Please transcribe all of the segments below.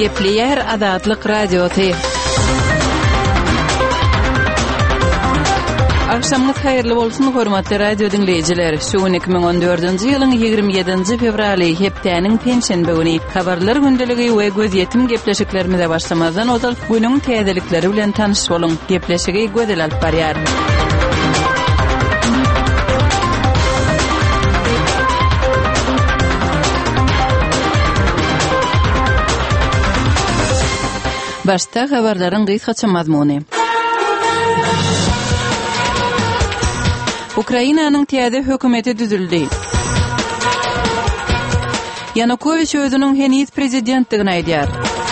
Gepleyer Azatlyk Radiosu. Akşamınız hayırlı bolsun hormatly radio dinleyijiler. Şu 2014-nji ýylyň 27-nji fevraly hepdeniň penşenbe güni habarlar gündəligi we göz ýetim gepleşiklerimize başlamazdan ozal günüň täzelikleri bilen tanyş boluň. Gepleşigi gözel alyp barýar. Başta habarlaryň gysgaça mazmuny. Ukrainanyň täze hökümeti düzüldi. Yanukovich özüniň heniz prezidentligini aýdýar.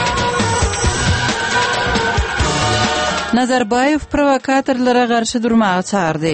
Nazarbayev provokatorlara garşy durmagy çağırdy.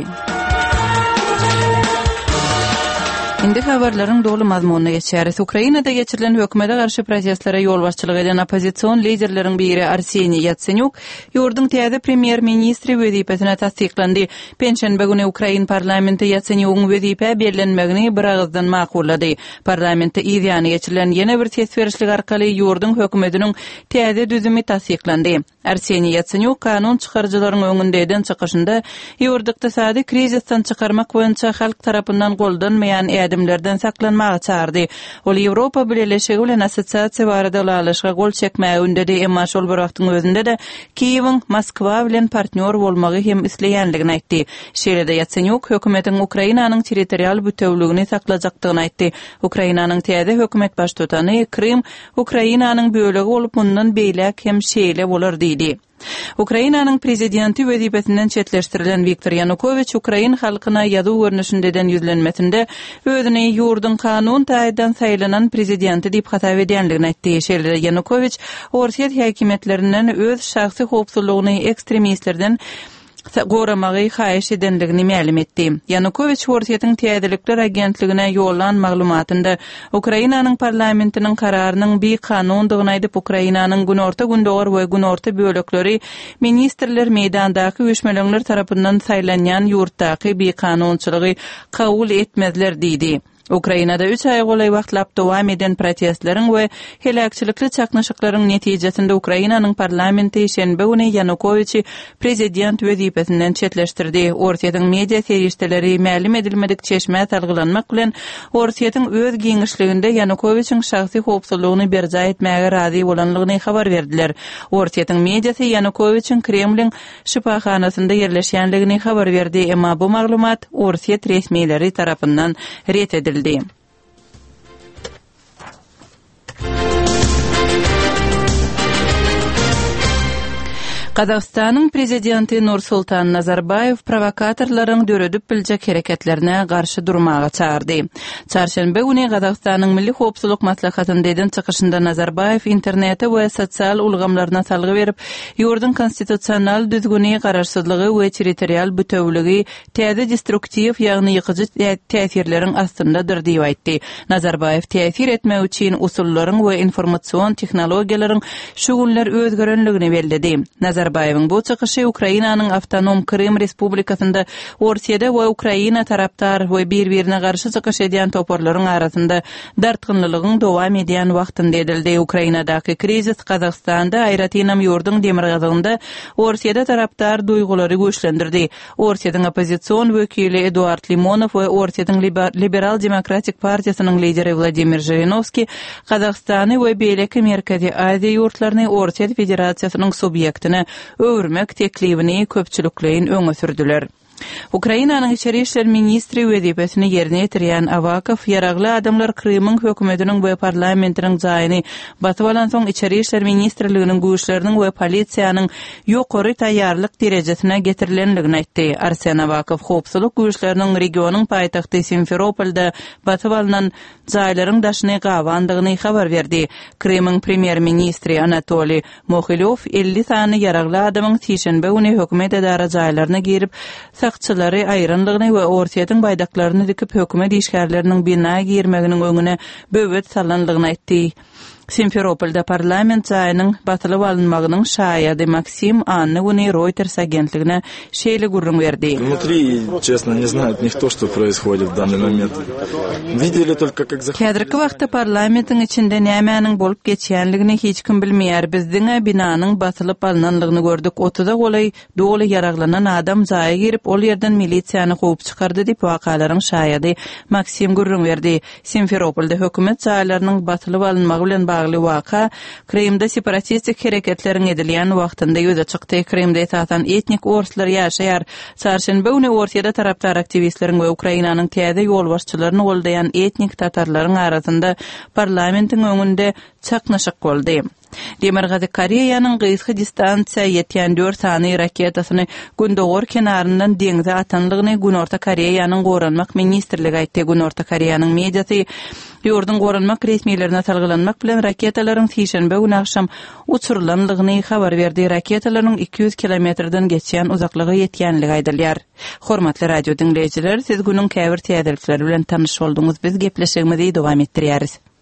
Indi habarlaryň dolu mazmunyna geçýäris. Ukrainada geçirilen hökümete garşy protestlara ýol başçylyk eden opozisiýon liderleriň biri Arseniy Yatsenyuk ýurdun täze premier ministri wezipesine tasdiklandy. Penşenbe güni Ukrain parlamenti Yatsenyukyň wezipe bellenmegini bir agızdan makullady. Parlamentde ýany geçirilen ýene bir tesberişlik arkaly ýurdun hökümetiniň täze düzümi tasdiklandy. Arseniy Yatsenyuk kanun çykarjylaryň öňünde eden çykyşynda ýurdu ykdysady krizisden çykarmak boýunça halk tarapyndan goldanmaýan adamlardan saklanmagy çağırdy. Ol Ýewropa Birleşigi bilen assosiasiýa barada alaşyga gol çekmäge ündedi, emma şol bir wagtyň özünde de Kiýewiň Moskwa bilen partner bolmagy hem isleýänligini aýtdy. Şeýle-de Yatsenyuk hökümetiň Ukrainanyň territorial bütewligini saklajakdygyny aýtdy. Ukrainanyň täze hökümet baş tutany Krym Ukrainanyň bölegi bolup mundan beýlek hem şeýle bolar diýdi. Ukrainanyň prezidenti wezipesinden çetleştirilen Viktor Yanukovich Ukrain halkyna ýazy görnüşinde eden ýüzlenmesinde özüni ýurdun kanun taýdan saýlanan prezidenti diýip hatap edýänligini aýtdy. Şeýle Yanukovich Orsiýet häkimetlerinden öz şahsy howpsuzlygyny ekstremistlerden goramagy haýyş edenligini ma'lum etdi. Yanukovich Orsiýetiň täzelikler agentligine ýollanan maglumatynda Ukrainanyň parlamentiniň kararynyň bir kanundygyny aýdyp Ukrainanyň günorta gündogor we günorta bölekleri ministrler meýdandaky öýüşmeler tarapyndan saýlanýan ýurtdaky bir kanunçylygy kabul etmezler diýdi. Ukrainada 3 ay golay wagtlap dowam eden protestlaryň we helakçylykly çaknaşyklaryň netijesinde Ukrainanyň parlamenti şenbe güni Yanukovichi prezident wezipesinden çetleşdirdi. Orsiýetiň media serişdeleri ma'lum edilmedik çeşme talgylanmak bilen Orsiýetiň öz giňişliginde Yanukovichiň şahsy howpsuzlygyny berja etmäge razy bolanlygyny habar berdiler. Orsiýetiň mediasy Yanukovichiň Kremliň şypahanasynda ýerleşýänligini habar berdi, emma bu maglumat Orsiýet resmiýetleri tarapyndan ret edildi. Kazakstanyň prezidenti Nursultan Nazarbayev provokatorlaryň döredip biljek hereketlerine garşy durmagy çağırdy. Çarşembe güni Kazakstanyň Milli Howpsuzlyk Maslahatynda eden çykyşynda Nazarbayev internete we sosial ulgamlaryna salgy berip, ýurdun konstitusional düzgüni gararsızlygy we territorial bütewligi täze destruktiw ýagny ýykyjy täsirleriň astyndadyr diýip aýtdy. Nazarbayev täsir etmek üçin usullaryň we informasiýon tehnologiýalaryň şu günler özgerenligini belledi. Nazarbayewiň bu çykyşy Ukrainanyň Awtonom Krym Respublikasynda Orsiýada we Ukraina taraptar we bir-birine garşy çykyş edýän toporlaryň arasynda dartgynlygyň dowam edýän wagtynda edildi. Ukrainadaky krizis Kazakstanda aýratynam ýurdun demirgazygynda Orsiýada taraptar duýgulary güýçlendirdi. Orsiýatyň opozisiýon wekili Eduard Limonov we Orsiýatyň Liberal Demokratik Partiýasynyň lideri Vladimir Zhirinovski Kazakstany we beýleki Merkezi Aziýa ýurtlaryny Orsiýet Federasiýasynyň subyektine öwürmek teklibini köpçülikleýin öňe sürdüler. Ukrainanyň içeri işler ministri wezipesini ýerine ýetirýän Avakov ýaragly adamlar Krymyň hökümetiniň we parlamentiniň jaýyny batyp alan soň içeri işler ministrliginiň güýçleriniň we polisiýanyň ýokary taýýarlyk derejesine getirilenligini aýtdy. Arsen Avakov howpsuzlyk güýçleriniň regionyň paýtagty Simferopolda batyp alan jaýlaryň daşyny gawandygyny habar berdi. Krymyň premier ministri Anatoly Mokhilov 50 sany ýaragly adamyň şeýşenbe güni hökümet edara jaýlaryna girip sakçylary aýranlygyny we Orsiýetiň baýdaklaryny dikip hökümet işgärleriniň bina girmeginiň öňüne böwet salanlygyny aýtdy. Simferopolda parlament jaýynyň batılıp alınmagynyň şaýady Maksim Anny güni Reuters agentligine şeýle gurrun berdi. Внутри, честно, не знает никто, что происходит в данный момент. Видели только как Häzirki wagtda parlamentiň içinde nämäniň bolup geçýänligini hiç kim bilmeýär. Bizdiň binanyň batılıp alınanlygyny gördük. Otuda golay doly yaraglanan adam jaýa girip ol yerden milisiýany gowy çykardy diýip wakalaryň şaýady Maksim gurrun berdi. Simferopolda hökümet jaýlarynyň batılıp alınmagy bilen bagly waka Krymda separatistik hereketleriň edilýän wagtynda ýüze çykdy. Krymda etatan etnik orslar ýaşaýar. Çarşenbe güni Ortiýada tarapdar aktivistleriň we Ukrainanyň täze ýolbaşçylaryny goldaýan etnik tatarlaryň arasynda parlamentiň öňünde çaknaşyk boldy. Demirgazy Koreýanyň gysga distansiýa ýetýän 4 sany raketasyny gündogor kenaryndan deňze atanlygyny Günorta Koreýanyň goranmak ministrligi aýtdy. Günorta Koreýanyň mediasy ýurdun goranmak resmiýetlerine salgylanmak bilen raketalaryň şeýşenbe güni akşam uçurulanlygyny habar berdi. Raketalaryň 200 kilometrden geçýän uzaklygy ýetýänligi aýdylýar. Hormatly radio dinleýijiler, siz günüň käbir täzelikleri bilen tanyş bolduňyz. Biz gepleşigimizi dowam etdirýäris.